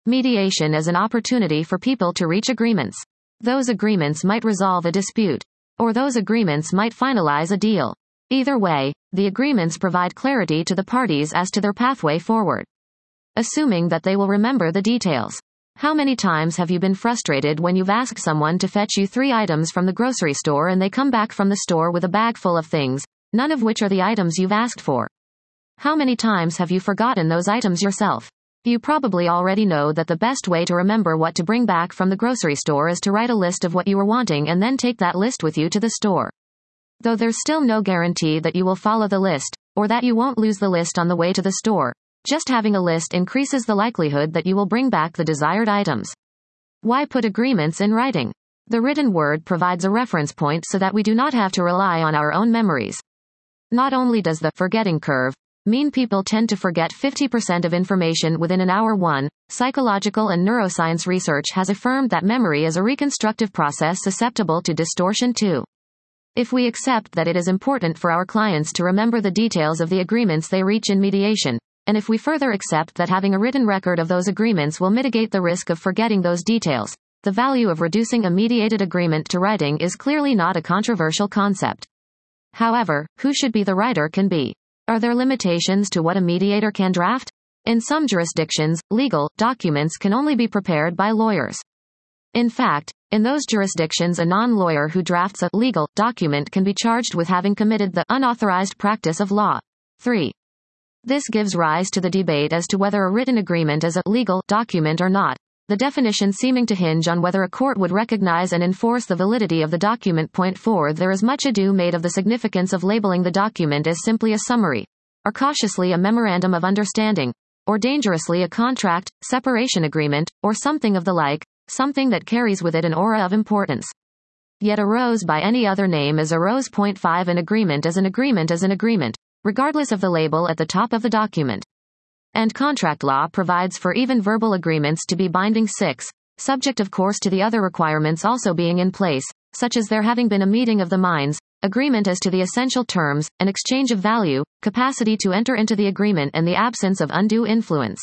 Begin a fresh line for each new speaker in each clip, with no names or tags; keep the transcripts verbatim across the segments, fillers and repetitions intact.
Mediation is an opportunity for people to reach agreements. Those agreements might resolve a dispute, or those agreements might finalize a deal. Either way, the agreements provide clarity to the parties as to their pathway forward. Assuming that they will remember the details. How many times have you been frustrated when you've asked someone to fetch you three items from the grocery store and they come back from the store with a bag full of things, none of which are the items you've asked for? How many times have you forgotten those items yourself? You probably already know that the best way to remember what to bring back from the grocery store is to write a list of what you were wanting and then take that list with you to the store. Though there's still no guarantee that you will follow the list, or that you won't lose the list on the way to the store, just having a list increases the likelihood that you will bring back the desired items. Why put agreements in writing? The written word provides a reference point so that we do not have to rely on our own memories. Not only does the forgetting curve mean people tend to forget fifty percent of information within an hour. One, psychological and neuroscience research has affirmed that memory is a reconstructive process susceptible to distortion. Two. If we accept that it is important for our clients to remember the details of the agreements they reach in mediation, and if we further accept that having a written record of those agreements will mitigate the risk of forgetting those details, the value of reducing a mediated agreement to writing is clearly not a controversial concept. However, who should be the writer can be. Are there limitations to what a mediator can draft? In some jurisdictions, legal documents can only be prepared by lawyers. In fact, in those jurisdictions, a non-lawyer who drafts a legal document can be charged with having committed the unauthorized practice of law. Three. This gives rise to the debate as to whether a written agreement is a legal document or not, the definition seeming to hinge on whether a court would recognize and enforce the validity of the document. Point four. There is much ado made of the significance of labeling the document as simply a summary, or cautiously a memorandum of understanding, or dangerously a contract, separation agreement, or something of the like, something that carries with it an aura of importance. Yet a rose by any other name is a rose. Point five. An agreement is an agreement is an agreement, regardless of the label at the top of the document. And contract law provides for even verbal agreements to be binding. Six. Subject of course to the other requirements also being in place, such as there having been a meeting of the minds, agreement as to the essential terms, an exchange of value, capacity to enter into the agreement, and the absence of undue influence.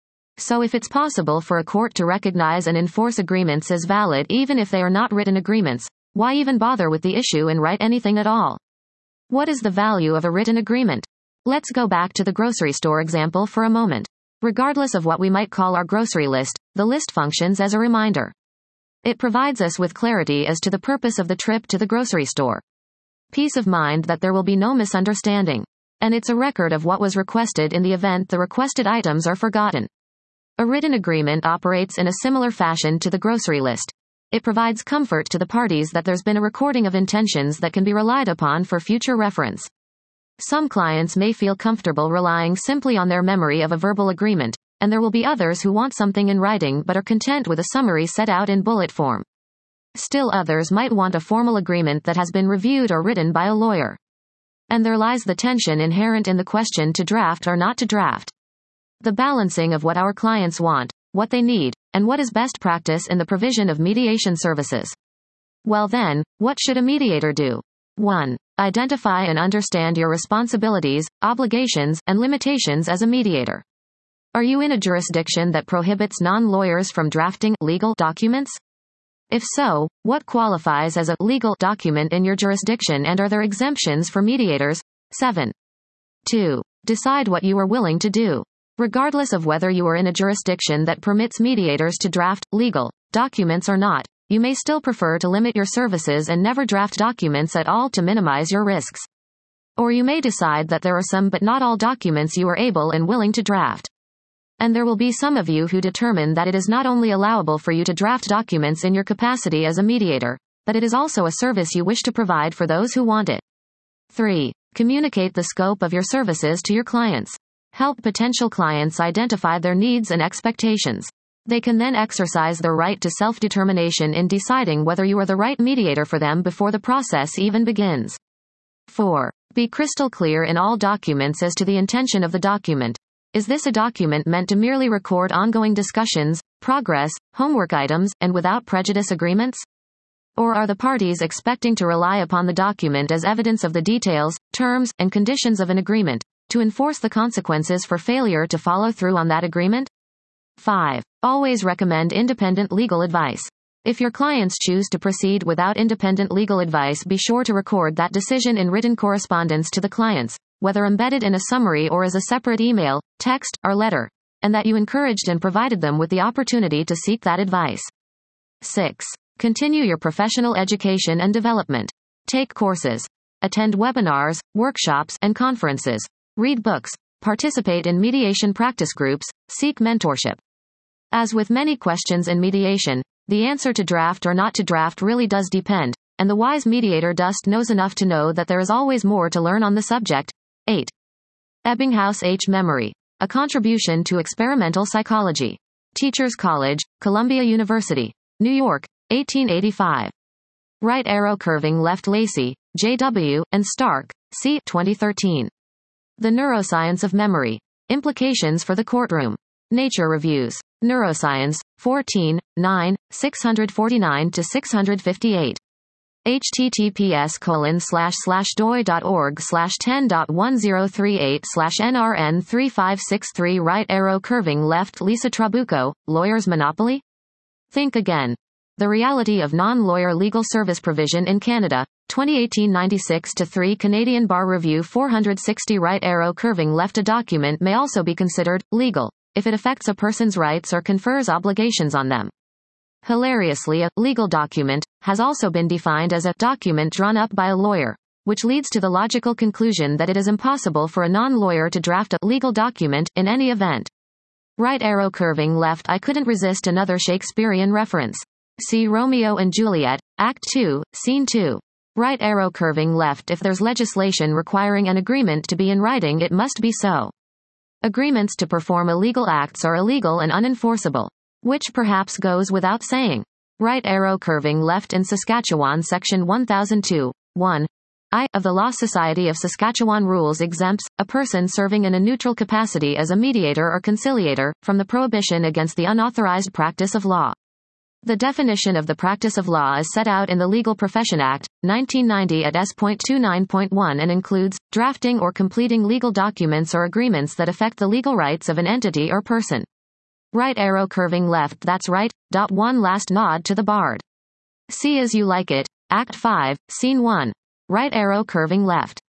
So if it's possible for a court to recognize and enforce agreements as valid even if they are not written agreements, why even bother with the issue and write anything at all? What is the value of a written agreement? Let's go back to the grocery store example for a moment. Regardless of what we might call our grocery list, the list functions as a reminder. It provides us with clarity as to the purpose of the trip to the grocery store. Peace of mind that there will be no misunderstanding. And it's a record of what was requested in the event the requested items are forgotten. A written agreement operates in a similar fashion to the grocery list. It provides comfort to the parties that there's been a recording of intentions that can be relied upon for future reference. Some clients may feel comfortable relying simply on their memory of a verbal agreement, and there will be others who want something in writing but are content with a summary set out in bullet form. Still others might want a formal agreement that has been reviewed or written by a lawyer. And there lies the tension inherent in the question to draft or not to draft. The balancing of what our clients want, what they need, and what is best practice in the provision of mediation services. Well then, what should a mediator do? one. Identify and understand your responsibilities, obligations, and limitations as a mediator. Are you in a jurisdiction that prohibits non-lawyers from drafting legal documents? If so, what qualifies as a legal document in your jurisdiction, and are there exemptions for mediators? seven. two. Decide what you are willing to do. Regardless of whether you are in a jurisdiction that permits mediators to draft legal documents or not, you may still prefer to limit your services and never draft documents at all to minimize your risks. Or you may decide that there are some but not all documents you are able and willing to draft. And there will be some of you who determine that it is not only allowable for you to draft documents in your capacity as a mediator, but it is also a service you wish to provide for those who want it. three. Communicate the scope of your services to your clients. Help potential clients identify their needs and expectations. They can then exercise their right to self-determination in deciding whether you are the right mediator for them before the process even begins. four. Be crystal clear in all documents as to the intention of the document. Is this a document meant to merely record ongoing discussions, progress, homework items, and without prejudice agreements? Or are the parties expecting to rely upon the document as evidence of the details, terms, and conditions of an agreement, to enforce the consequences for failure to follow through on that agreement? five. Always recommend independent legal advice. If your clients choose to proceed without independent legal advice, be sure to record that decision in written correspondence to the clients, whether embedded in a summary or as a separate email, text, or letter, and that you encouraged and provided them with the opportunity to seek that advice. six. Continue your professional education and development. Take courses. Attend webinars, workshops, and conferences. Read books. Participate in mediation practice groups. Seek mentorship. As with many questions in mediation, the answer to draft or not to draft really does depend, and the wise mediator just knows enough to know that there is always more to learn on the subject. eight. Ebbinghaus H. Memory. A Contribution to Experimental Psychology. Teachers College, Columbia University, New York, eighteen eighty-five. Right Arrow Curving Left Lacey, J W, and Stark, C. twenty thirteen. The Neuroscience of Memory. Implications for the Courtroom. Nature Reviews. Neuroscience, fourteen, nine, six forty-nine to six fifty-eight. https colon slash slash doi dot org slash ten dot one zero three eight slash nrn three five six three. Right Arrow Curving Left Lisa Trabucco, Lawyer's Monopoly? Think again. The Reality of Non-Lawyer Legal Service Provision in Canada, twenty eighteen ninety-six to three. Canadian Bar Review four sixty. Right Arrow Curving Left. A document may also be considered legal if it affects a person's rights or confers obligations on them. Hilariously, a legal document has also been defined as a document drawn up by a lawyer, which leads to the logical conclusion that it is impossible for a non-lawyer to draft a legal document in any event. Right Arrow Curving Left. I couldn't resist another Shakespearean reference. See Romeo and Juliet, Act two, Scene two. Right Arrow Curving Left. If there's legislation requiring an agreement to be in writing, it must be so. Agreements to perform illegal acts are illegal and unenforceable, which perhaps goes without saying. Right Arrow Curving Left. In Saskatchewan, Section one thousand two, one I of the Law Society of Saskatchewan rules exempts a person serving in a neutral capacity as a mediator or conciliator from the prohibition against the unauthorized practice of law. The definition of the practice of law is set out in the Legal Profession Act, nineteen ninety at S twenty-nine point one and includes drafting or completing legal documents or agreements that affect the legal rights of an entity or person. Right Arrow Curving Left. That's right. Dot one last nod to the Bard. See As You Like It, Act five, Scene one. Right Arrow Curving Left.